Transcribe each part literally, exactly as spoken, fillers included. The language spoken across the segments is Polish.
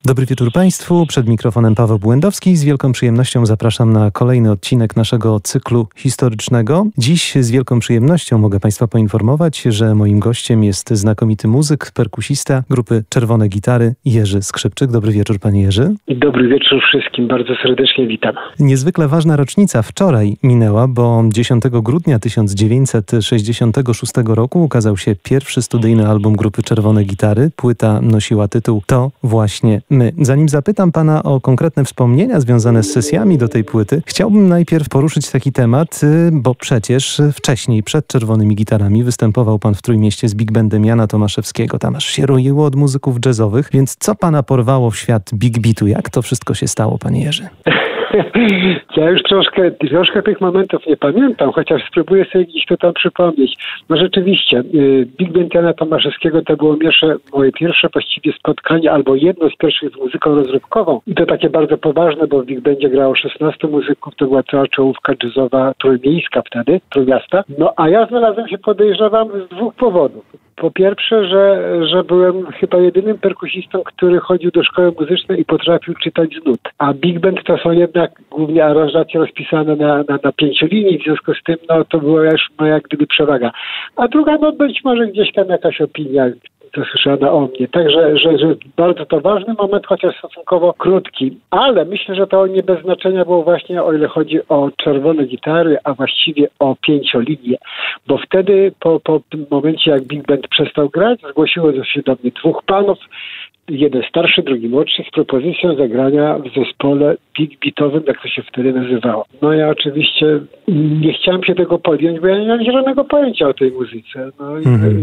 Dobry wieczór Państwu. Przed mikrofonem Paweł Błędowski. Z wielką przyjemnością zapraszam na kolejny odcinek naszego cyklu historycznego. Dziś z wielką przyjemnością mogę Państwa poinformować, że moim gościem jest znakomity muzyk, perkusista grupy Czerwone Gitary, Jerzy Skrzypczyk. Dobry wieczór, panie Jerzy. Dobry wieczór wszystkim. Bardzo serdecznie witam. Niezwykle ważna rocznica wczoraj minęła, bo dziesiątego grudnia tysiąc dziewięćset sześćdziesiątego szóstego roku ukazał się pierwszy studyjny album grupy Czerwone Gitary. Płyta nosiła tytuł To właśnie my. Zanim zapytam pana o konkretne wspomnienia związane z sesjami do tej płyty, chciałbym najpierw poruszyć taki temat, bo przecież wcześniej, przed Czerwonymi Gitarami, występował pan w Trójmieście z Big Bandem Jana Tomaszewskiego. Tam aż się roiło od muzyków jazzowych, więc co pana porwało w świat Big Beatu? Jak to wszystko się stało, panie Jerzy? Ja już troszkę, troszkę tych momentów nie pamiętam, chociaż spróbuję sobie gdzieś to tam przypomnieć. No rzeczywiście, Big Band Jana Tomaszewskiego to było pierwsze, moje pierwsze właściwie spotkanie, albo jedno z pierwszych z muzyką rozrywkową. I to takie bardzo poważne, bo w Big Bandzie grało szesnastu muzyków, to była cała czołówka jazzowa trójmiejska wtedy, Trójmiasta. No a ja znalazłem się, podejrzewam, z dwóch powodów. Po pierwsze, że, że byłem chyba jedynym perkusistą, który chodził do szkoły muzycznej i potrafił czytać z nut. A Big Band to są jednak głównie aranżacje rozpisane na, na, na pięciolinii, w związku z tym no, to była już moja jak gdyby przewaga. A druga, no być może gdzieś tam jakaś opinia zasłyszana o mnie. Także że, że bardzo to ważny moment, chociaż stosunkowo krótki. Ale myślę, że to nie bez znaczenia było właśnie, o ile chodzi o Czerwone Gitary, a właściwie o pięciolinię. Bo wtedy, po, po tym momencie, jak Big Band przestał grać, zgłosiło się do mnie dwóch panów, jeden starszy, drugi młodszy, z propozycją zagrania w zespole big beatowym, jak to się wtedy nazywało. No ja oczywiście nie chciałem się tego podjąć, bo ja nie miałem żadnego pojęcia o tej muzyce. No i mm-hmm.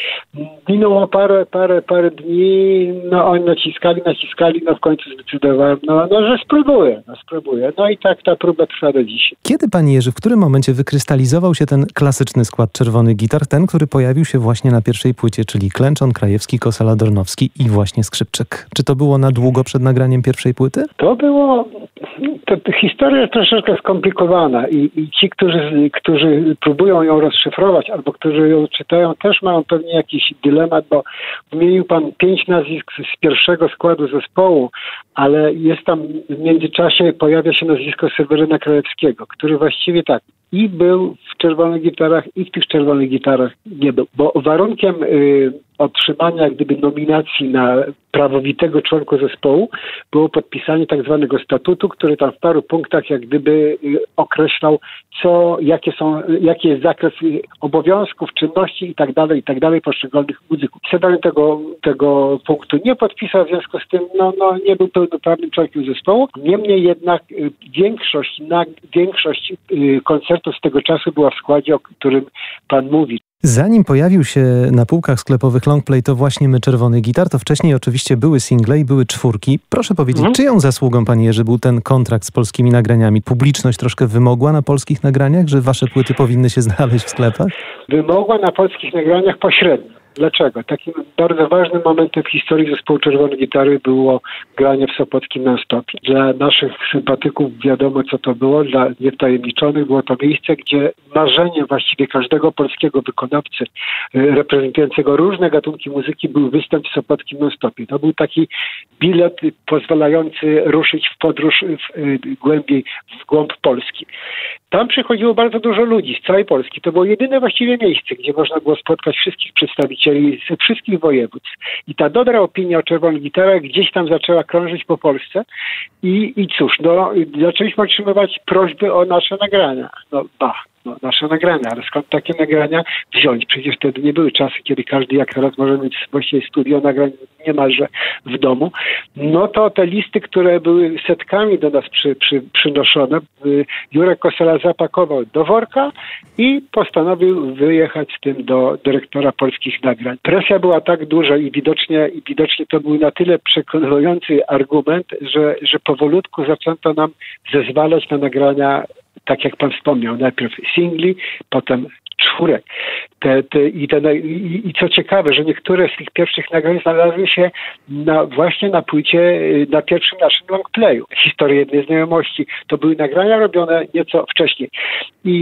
Minęło parę, parę, parę dni, no oni naciskali, naciskali, no w końcu zdecydowałem, no, no że spróbuję, no spróbuję. No i tak ta próba trwa do dziś. Kiedy, panie Jerzy, w którym momencie wykrystalizował się ten klasyczny skład Czerwonych Gitar, ten, który pojawił się właśnie na pierwszej płycie, czyli Klęczon, Krajewski, Kosala, Dornowski i właśnie Skrzypczyk? Czy to było na długo przed nagraniem pierwszej płyty? To było... To, to historia jest troszeczkę skomplikowana i, i ci, którzy, którzy próbują ją rozszyfrować albo którzy ją czytają, też mają pewnie jakiś dylemat, bo wymienił pan pięć nazwisk z pierwszego składu zespołu, ale jest tam w międzyczasie pojawia się nazwisko Seweryna Krajewskiego, który właściwie tak i był w Czerwonych Gitarach i w tych Czerwonych Gitarach nie był, bo warunkiem y, otrzymania jak gdyby nominacji na prawowitego członka zespołu było podpisanie tak zwanego statutu, który tam w paru punktach jak gdyby y, określał, co, jakie są, jaki jest zakres y, obowiązków, czynności i tak dalej, i tak dalej poszczególnych muzyków. Seweryn tego, tego punktu nie podpisał, w związku z tym no, no, nie był pełnoprawnym członkiem zespołu. Niemniej jednak y, większość, na, większość y, koncertów z tego czasu była w składzie, o którym pan mówi. Zanim pojawił się na półkach sklepowych longplay To właśnie my Czerwony Gitar, to wcześniej oczywiście były single i były czwórki. Proszę powiedzieć, mhm. czyją zasługą, panie Jerzy, był ten kontrakt z polskimi nagraniami? Publiczność troszkę wymogła na polskich nagraniach, że wasze płyty powinny się znaleźć w sklepach? Wymogła na polskich nagraniach pośrednio. Dlaczego? Takim bardzo ważnym momentem w historii zespołu Czerwone Gitary było granie w sopockim non-stopie. Dla naszych sympatyków wiadomo, co to było, dla niewtajemniczonych było to miejsce, gdzie marzeniem właściwie każdego polskiego wykonawcy reprezentującego różne gatunki muzyki był występ w sopockim non-stopie. To był taki bilet pozwalający ruszyć w podróż w, głębiej, w głąb Polski. Tam przychodziło bardzo dużo ludzi z całej Polski. To było jedyne właściwie miejsce, gdzie można było spotkać wszystkich przedstawicieli z wszystkich województw. I ta dobra opinia o Czerwonych Gitarach gdzieś tam zaczęła krążyć po Polsce. I, i cóż, no zaczęliśmy otrzymywać prośby o nasze nagrania. No bah. No, nasze nagrania, ale skąd takie nagrania wziąć? Przecież wtedy nie były czasy, kiedy każdy jak teraz może mieć właściwie studio nagrań niemalże w domu. No to te listy, które były setkami do nas przy, przy, przynoszone, Jurek Kosala zapakował do worka i postanowił wyjechać z tym do dyrektora polskich nagrań. Presja była tak duża i widocznie, i widocznie to był na tyle przekonujący argument, że, że powolutku zaczęto nam zezwalać na nagrania, tak jak pan wspomniał, najpierw singli, potem czwórek. Te, te, i, te, i, I co ciekawe, że niektóre z tych pierwszych nagrań znalazły się na, właśnie na płycie, na pierwszym naszym longplayu. Historia jednej znajomości. To były nagrania robione nieco wcześniej. I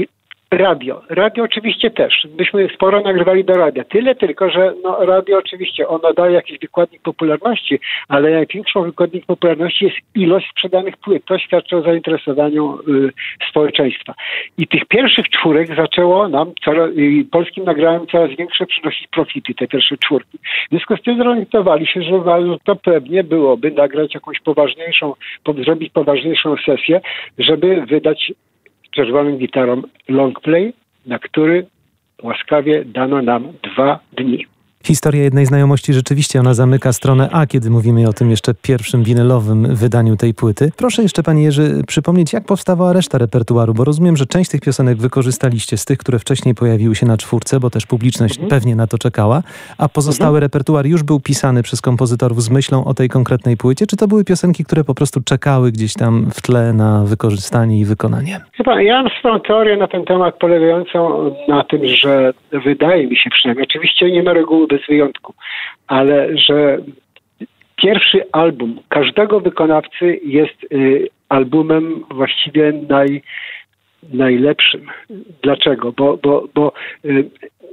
Radio. Radio oczywiście też. Myśmy sporo nagrywali do radia. Tyle tylko, że no, radio oczywiście ono daje jakiś wykładnik popularności, ale największą wykładnik popularności jest ilość sprzedanych płyt. To świadczy o zainteresowaniu y, społeczeństwa. I tych pierwszych czwórek zaczęło nam, coraz, y, polskim nagrałem coraz większe przynosić profity, te pierwsze czwórki. W związku z tym zorientowali się, że to pewnie byłoby nagrać jakąś poważniejszą, po, zrobić poważniejszą sesję, żeby wydać czerwonym gitarom longplay, na który łaskawie dano nam dwa dni. Historia jednej znajomości rzeczywiście, ona zamyka stronę A, kiedy mówimy o tym jeszcze pierwszym winylowym wydaniu tej płyty. Proszę jeszcze, panie Jerzy, przypomnieć, jak powstawała reszta repertuaru, bo rozumiem, że część tych piosenek wykorzystaliście z tych, które wcześniej pojawiły się na czwórce, bo też publiczność mhm. pewnie na to czekała, a pozostały mhm. repertuar już był pisany przez kompozytorów z myślą o tej konkretnej płycie, czy to były piosenki, które po prostu czekały gdzieś tam w tle na wykorzystanie i wykonanie? Chyba ja mam swoją teorię na ten temat polegającą na tym, że wydaje mi się przynajmniej, oczywiście nie ma reguły bez wyjątku, ale że pierwszy album każdego wykonawcy jest y, albumem właściwie naj, najlepszym. Dlaczego? Bo, bo, bo y,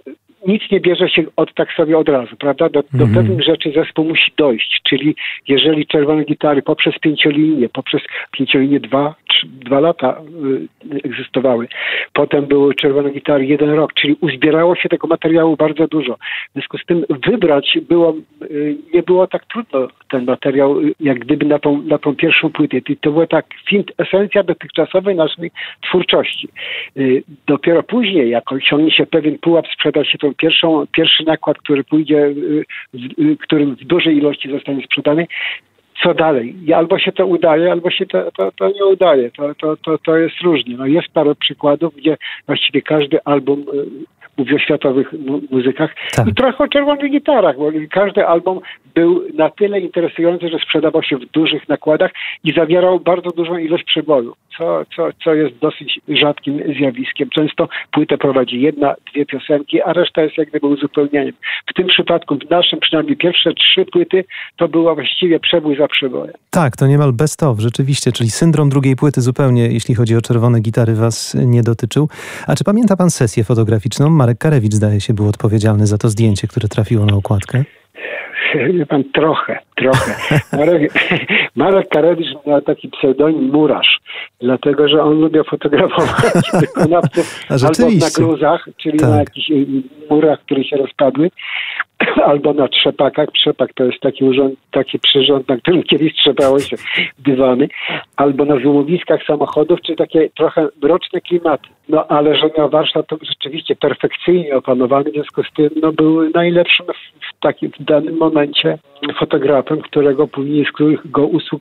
nic nie bierze się od tak sobie od razu, prawda? Do, do mm-hmm. pewnych rzeczy zespół musi dojść, czyli jeżeli Czerwone Gitary poprzez pięciolinię, poprzez pięciolinię dwa, trzy, dwa lata y, egzystowały, potem były Czerwone Gitary jeden rok, czyli uzbierało się tego materiału bardzo dużo. W związku z tym wybrać było, y, nie było tak trudno ten materiał, y, jak gdyby na tą, na tą pierwszą płytę. To była tak esencja dotychczasowej naszej twórczości. Y, dopiero później, jak osiągnie się pewien pułap, sprzeda się tą pierwszą, pierwszy nakład, który pójdzie, który w dużej ilości zostanie sprzedany, co dalej? Albo się to udaje, albo się to, to, to nie udaje. To, to, to, to jest różnie. No jest parę przykładów, gdzie właściwie każdy album mówi o światowych mu- muzykach tak. i trochę o czerwonych gitarach, bo każdy album był na tyle interesujący, że sprzedawał się w dużych nakładach i zawierał bardzo dużą ilość przeboju, co, co, co jest dosyć rzadkim zjawiskiem. Często płytę prowadzi jedna, dwie piosenki, a reszta jest jak gdyby uzupełnieniem. W tym przypadku, w naszym przynajmniej pierwsze trzy płyty, to była właściwie przebój za przebojem. Tak, to niemal best of, rzeczywiście, czyli syndrom drugiej płyty zupełnie, jeśli chodzi o czerwone gitary, was nie dotyczył. A czy pamięta pan sesję fotograficzną? Marek Karewicz, zdaje się, był odpowiedzialny za to zdjęcie, które trafiło na okładkę. Wie pan, trochę, trochę. Marek, Marek Karewicz miał taki pseudonim Murarz, dlatego, że on lubił fotografować wykonawców albo na gruzach, czyli tak. na jakichś murach, które się rozpadły, albo na trzepakach. Trzepak to jest taki urząd, taki przyrząd, na którym kiedyś trzepało się dywany, albo na złomowiskach samochodów, czy takie trochę mroczne klimaty. No ale że miał warsztat to rzeczywiście perfekcyjnie opanowany, w związku z tym no, był najlepszym w, takim, w danym momencie fotografem, którego później z których go usług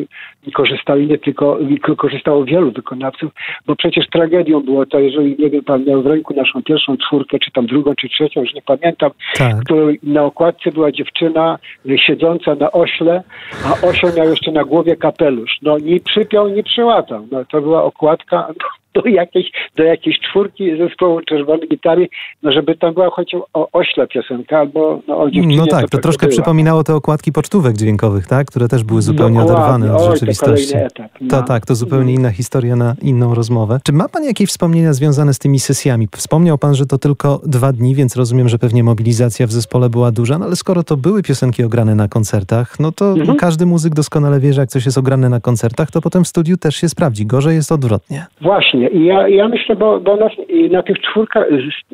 y, korzystali nie tylko, y, korzystało wielu wykonawców, bo przecież tragedią było to, jeżeli nie wiem, pan miał w ręku naszą pierwszą czwórkę, czy tam drugą, czy trzecią, już nie pamiętam, tak. której na okładce była dziewczyna y, siedząca na ośle, a osioł miał jeszcze na głowie kapelusz. No nie przypiął, nie przyłatał. No, to była okładka do jakiejś, do jakiejś czwórki zespołu Czerwonej Gitary, no żeby tam była choć o ośle piosenka, albo no, o dziewczynie. No tak, to troszkę była. Przypominało te okładki pocztówek dźwiękowych, tak? Które też były zupełnie no, oderwane od rzeczywistości. To, etap, no. to tak, to zupełnie inna historia na inną rozmowę. Czy ma pan jakieś wspomnienia związane z tymi sesjami? Wspomniał pan, że to tylko dwa dni, więc rozumiem, że pewnie mobilizacja w zespole była duża, no ale skoro to były piosenki ograne na koncertach, no to mhm. każdy muzyk doskonale wie, że jak coś jest ograne na koncertach, to potem w studiu też się sprawdzi. Gorzej jest odwrotnie. Właśnie. I ja, ja myślę, bo, bo nas, na tych czwórkach,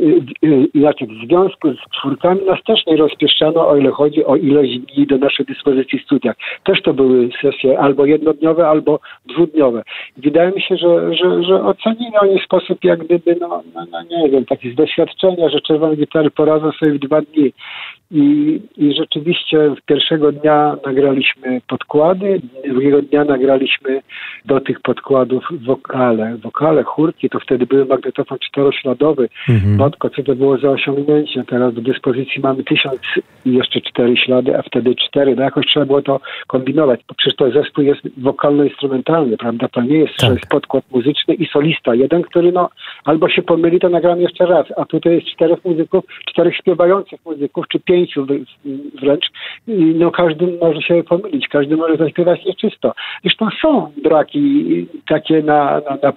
znaczy w związku z czwórkami nas też nie rozpieszczano, o ile chodzi o ilość dni do naszej dyspozycji w studiach. Też to były sesje albo jednodniowe, albo dwudniowe. Wydaje mi się, że, że, że ocenili oni w sposób jak gdyby, no, no, no nie wiem, takie z doświadczenia, że Czerwone Gitary poradzą sobie w dwa dni. I, I rzeczywiście pierwszego dnia nagraliśmy podkłady, drugiego dnia nagraliśmy do tych podkładów wokale. Wokale, chórki, to wtedy były magnetofon czterośladowy. Mhm. Matko, co to było za osiągnięcie? Teraz do dyspozycji mamy tysiąc i jeszcze cztery ślady, a wtedy cztery. No jakoś trzeba było to kombinować. Bo przecież to zespół jest wokalno-instrumentalny, prawda? To nie jest, tak. że jest podkład muzyczny i solista. Jeden, który no albo się pomyli, to nagram jeszcze raz. A tutaj jest czterech muzyków, czterech śpiewających muzyków, czy pięć wręcz, no każdy może się pomylić, każdy może zaśpiewać nieczysto. Zresztą są braki takie na, na, na, płyt, na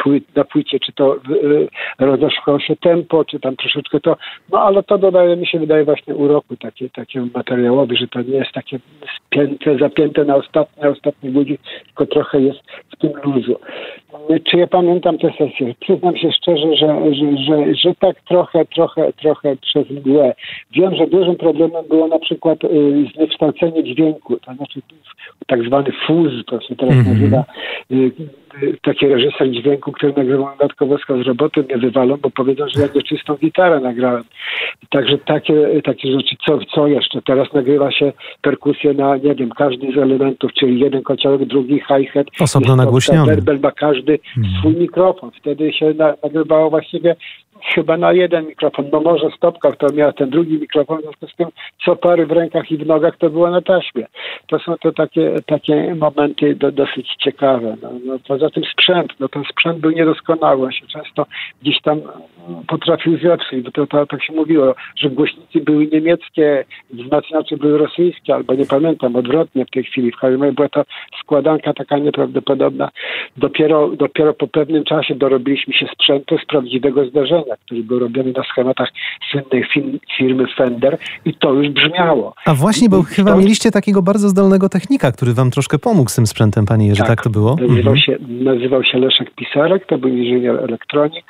płycie, czy to y, rozeszło się tempo, czy tam troszeczkę to, no ale to dodaje, mi się wydaje właśnie uroku takie, takiemu materiałowi, że to nie jest takie spięte, zapięte na ostatni, na ostatni guzik, tylko trochę jest w tym luzu. Czy ja pamiętam tę sesję? Przyznam się szczerze, że, że, że, że tak trochę, trochę, trochę przez mgłę. Wiem, że dużym problemem było na przykład y, zniekształcenie dźwięku, to znaczy tak zwany fuzz, to się teraz mm-hmm. nazywa. Y, taki reżyser dźwięku, który nagrywał Matko Boska z roboty, mnie wywalą, bo powiedzą, że ja nieczystą gitarę nagrałem. Także takie, takie rzeczy, co, co jeszcze? Teraz nagrywa się perkusję na, nie wiem, każdy z elementów, czyli jeden kociołek, drugi hi-hat. Osobno nagłośniony. Werbel ma każdy hmm. swój mikrofon. Wtedy się na, nagrywało właściwie chyba na jeden mikrofon, no może stopka, to miała ten drugi mikrofon, w związku z tym co pary w rękach i w nogach to było na taśmie. To są to takie, takie momenty do, dosyć ciekawe. No, no, poza tym sprzęt, no ten sprzęt był niedoskonały, on się często gdzieś tam potrafił zepsuć, bo to, to tak się mówiło, że głośniki były niemieckie, wzmacniacze były rosyjskie, albo nie pamiętam, odwrotnie w tej chwili. W każdym razie była to składanka taka nieprawdopodobna. Dopiero, dopiero po pewnym czasie dorobiliśmy się sprzętu z prawdziwego zdarzenia, który był robiony na schematach słynnej firmy Fender i to już brzmiało. A właśnie, bo I chyba to... mieliście takiego bardzo zdolnego technika, który wam troszkę pomógł z tym sprzętem, panie Jerzy, tak, tak to było? Nazywał, mhm. się, nazywał się Leszek Pisarek, to był inżynier elektronik,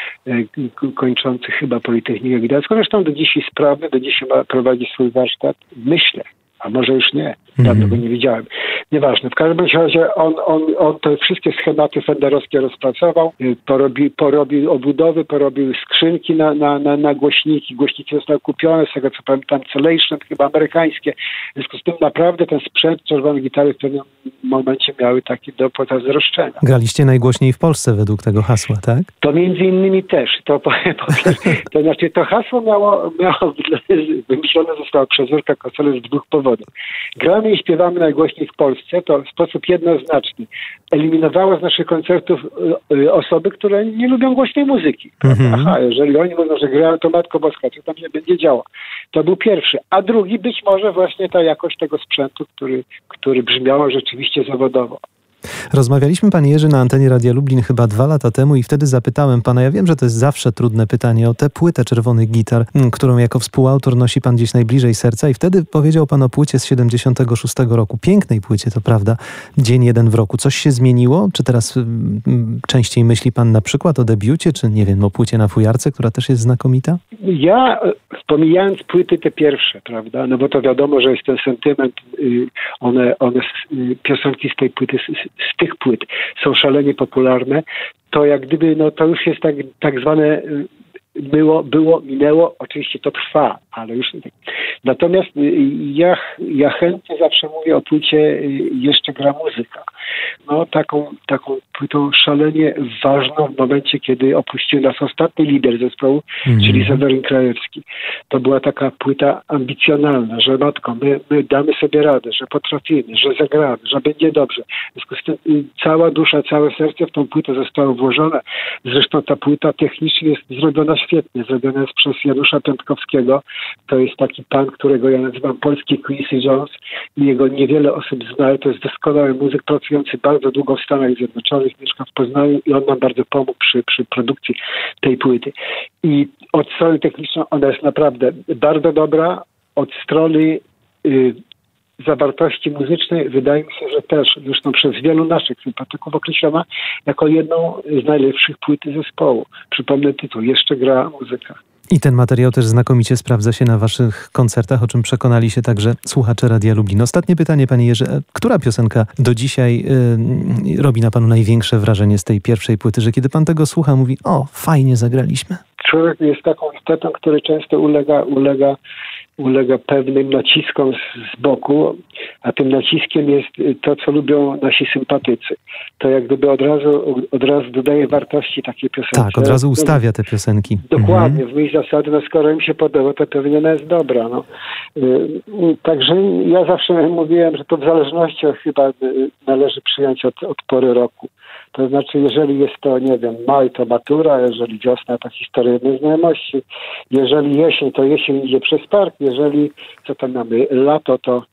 kończący chyba Politechnikę Gdańską. Zresztą do dzisiaj sprawny, do dzisiaj ma, prowadzi swój warsztat. Myślę, a może już nie. Dawno go nie widziałem. Nieważne. W każdym razie on, on, on te wszystkie schematy fenderowskie rozpracował, porobił, porobił obudowy, porobił skrzynki na, na, na, na głośniki. Głośniki zostały kupione, z tego co pamiętam, Celation, chyba amerykańskie. W związku z tym naprawdę ten sprzęt, czerwone gitary w pewnym momencie miały taki do zazdroszczenia. Graliście najgłośniej w Polsce według tego hasła, tak? To między innymi też. To, po, po, to znaczy to hasło miało, miało wymyślone zostało przez Urka Kocelę z dwóch powodów. Gramy i śpiewamy najgłośniej w Polsce, to w sposób jednoznaczny eliminowało z naszych koncertów y, osoby, które nie lubią głośnej muzyki. Mm-hmm. Aha, jeżeli oni mówią, że grają, to Matko Boska, co tam się będzie działo. To był pierwszy. A drugi być może właśnie ta jakość tego sprzętu, który, który brzmiał rzeczywiście zawodowo. Rozmawialiśmy, panie Jerzy, na antenie Radia Lublin chyba dwa lata temu i wtedy zapytałem pana, ja wiem, że to jest zawsze trudne pytanie, o tę płytę czerwonych gitar, którą jako współautor nosi pan gdzieś najbliżej serca i wtedy powiedział pan o płycie z siedemdziesiątego szóstego roku. Pięknej płycie, to prawda. Dzień jeden w roku. Coś się zmieniło? Czy teraz m, częściej myśli pan na przykład o debiucie, czy nie wiem, o płycie na fujarce, która też jest znakomita? Ja, pomijając płyty te pierwsze, prawda, no bo to wiadomo, że jest ten sentyment, y, one, one y, piosenki z tej płyty, z, z tych płyt są szalenie popularne, to jak gdyby, no to już jest tak, tak zwane było, było, minęło, oczywiście to trwa, ale już nie. Natomiast ja, ja chętnie zawsze mówię o płycie Jeszcze gra muzyka. No taką, taką płytą szalenie ważną w momencie, kiedy opuścił nas ostatni lider zespołu, mm. czyli Seweryn Krajewski. To była taka płyta ambicjonalna, że matko, my, my damy sobie radę, że potrafimy, że zagramy, że będzie dobrze. W związku z tym cała dusza, całe serce w tą płytę zostało włożone. Zresztą ta płyta technicznie jest zrobiona świetnie. Zrobiona jest przez Janusza Piątkowskiego. To jest taki pan, którego ja nazywam polski Quincy Jones i jego niewiele osób zna. To jest doskonały muzyk pracujący bardzo długo w Stanach Zjednoczonych, mieszka w Poznaniu i on nam bardzo pomógł przy, przy produkcji tej płyty. I od strony technicznej ona jest naprawdę bardzo dobra. Od strony y, zawartości muzycznej wydaje mi się, że też zresztą przez wielu naszych sympatyków określona jako jedną z najlepszych płyt zespołu. Przypomnę tytuł, Jeszcze gra muzyka. I ten materiał też znakomicie sprawdza się na waszych koncertach, o czym przekonali się także słuchacze Radia Lublin. Ostatnie pytanie, panie Jerzy. Która piosenka do dzisiaj y, robi na panu największe wrażenie z tej pierwszej płyty, że kiedy pan tego słucha, mówi, o, fajnie zagraliśmy? Człowiek jest taką istotą, który często ulega, ulega, ulega pewnym naciskom z, z boku, a tym naciskiem jest to, co lubią nasi sympatycy. To jak gdyby od razu, od razu dodaje wartości takiej piosenki. Tak, od razu ustawia te piosenki. Dokładnie, mhm. w myśl zasady, no skoro im się podoba, to pewnie ona jest dobra. No. Yy, także ja zawsze mówiłem, że to w zależności od chyba yy, należy przyjąć od, od pory roku. To znaczy, jeżeli jest to, nie wiem, maj, to matura, jeżeli wiosna, to historia nieznajomości, jeżeli jesień, to jesień idzie przez park, jeżeli, co tam mamy, lato, to,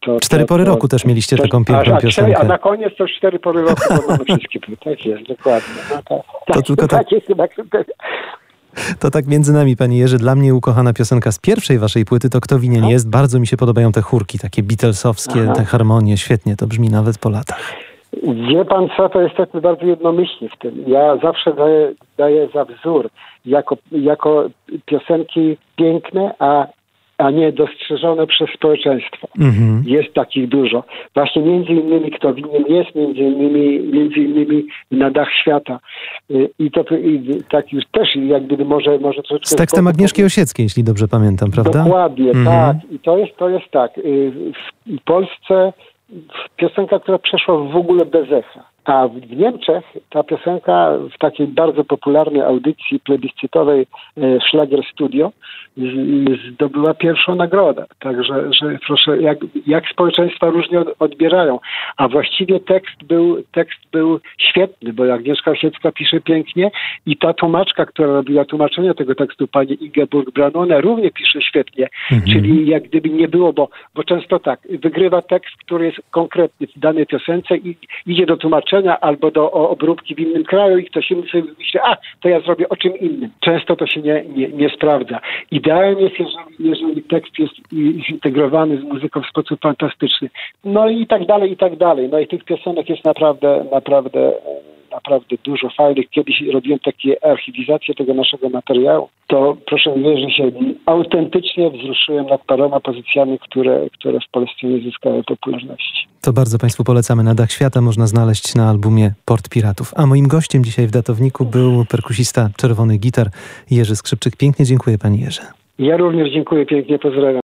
To, cztery to, pory to, roku też mieliście to, taką piękną a, a, piosenkę. A na koniec to cztery pory roku to mamy wszystkie. Tak jest, dokładnie. No, to, To tak, tylko tak- tak jest chyba. To tak między nami, Panie Jerzy, dla mnie ukochana piosenka z pierwszej waszej płyty to Kto winien jest. Bardzo mi się podobają te chórki, takie Beatlesowskie, Aha. te harmonie. Świetnie, to brzmi nawet po latach. Wie pan co, to jesteśmy bardzo jednomyślni w tym. Ja zawsze daję, daję za wzór jako, jako piosenki piękne, a, a nie dostrzeżone przez społeczeństwo. Mhm. Jest takich dużo. Właśnie między innymi Kto winien jest, między innymi, między innymi Na dach świata. I to i tak już też jak gdyby może, może troszeczkę... Z tekstem Agnieszki Osieckiej, jeśli dobrze pamiętam, prawda? Dokładnie, mhm. tak. I to jest, to jest tak. W Polsce piosenka, która przeszła w ogóle bez echa. A w Niemczech ta piosenka w takiej bardzo popularnej audycji plebiscytowej Schlager Studio zdobyła pierwszą nagrodę. Także, że proszę, jak, jak społeczeństwa różnie odbierają. A właściwie tekst był, tekst był świetny, bo Agnieszka Osiecka pisze pięknie i ta tłumaczka, która robiła tłumaczenie tego tekstu, pani Ingeborg Branone, również pisze świetnie. Mhm. Czyli jak gdyby nie było, bo, bo często tak, wygrywa tekst, który jest konkretny w danej piosence i idzie do tłumaczenia albo do obróbki w innym kraju i ktoś inny sobie myśli, a to ja zrobię o czym innym. Często to się nie, nie, nie sprawdza. Idealnie jest, jeżeli, jeżeli tekst jest zintegrowany z muzyką w sposób fantastyczny. No i tak dalej, i tak dalej. No i tych piosenek jest naprawdę, naprawdę, naprawdę dużo fajnych. Kiedyś robiłem takie archiwizację tego naszego materiału. To proszę mi wierzyć, że się autentycznie wzruszyłem nad paroma pozycjami, które, które w Polsce nie zyskały popularności. To bardzo Państwu polecamy. Na dach świata można znaleźć na albumie Port Piratów. A moim gościem dzisiaj w Datowniku był perkusista Czerwonych Gitar Jerzy Skrzypczyk. Pięknie dziękuję, Panie Jerzy. Ja również dziękuję pięknie, pozdrawiam.